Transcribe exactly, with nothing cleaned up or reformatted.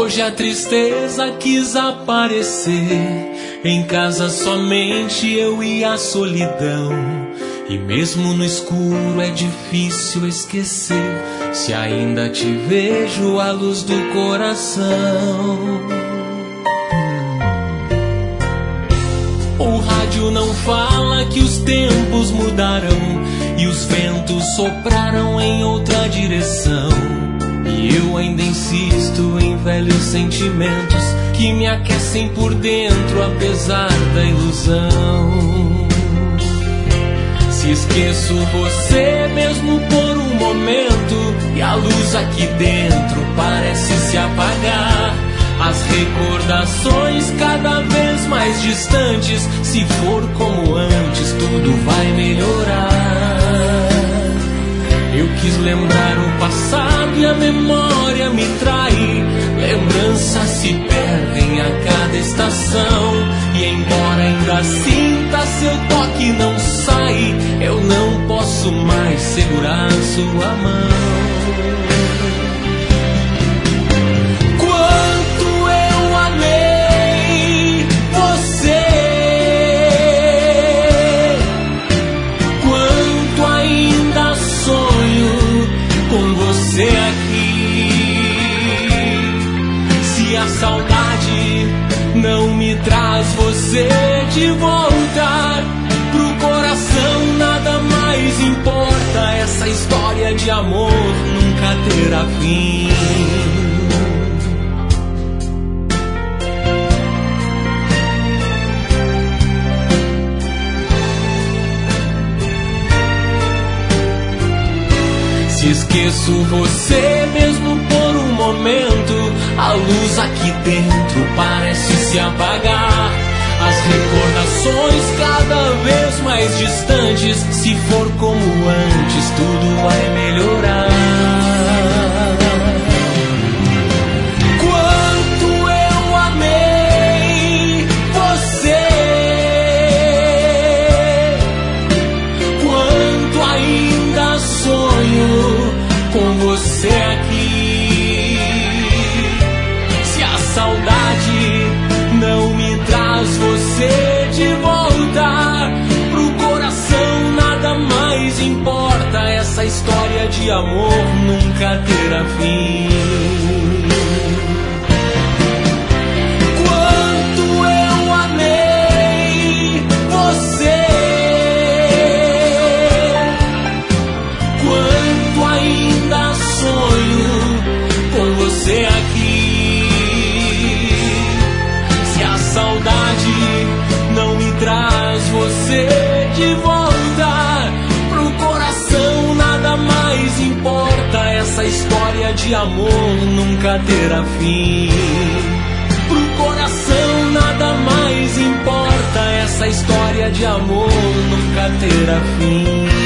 Hoje a tristeza quis aparecer, em casa somente eu e a solidão. E mesmo no escuro é difícil esquecer, se ainda te vejo à luz do coração. O rádio não fala que os tempos mudarão e os ventos sopraram em outra direção. E eu ainda insisto em velhos sentimentos que me aquecem por dentro apesar da ilusão. Se esqueço você mesmo por um momento e a luz aqui dentro parece se apagar, as recordações cada vez mais distantes, se for como antes tudo vai melhorar. Eu quis lembrar o passado e a memória me trai, lembranças se perdem a cada estação. E embora ainda sinta seu toque não sai, eu não posso mais segurar sua mão. Quanto eu amei você, quanto ainda sonho com você aqui. Se a saudade não me traz você de volta pro coração, nada mais importa. Essa história de amor nunca terá fim. Se esqueço você mesmo por um momento, a luz aqui dentro parece se apagar, as recordações cada vez mais distantes, se for como antes tudo vai melhorar. Quanto eu amei você, quanto ainda sonho com você aqui. Se a saudade não me traz você de volta pro coração, nada mais importa. Essa história de amor nunca terá fim. Quanto eu amei você, quanto ainda sonho com você aqui. Se a saudade não me traz você de volta pro coração, nada mais importa. Essa história de amor nunca terá fim. Pro coração nada mais importa. Essa história de amor nunca terá fim.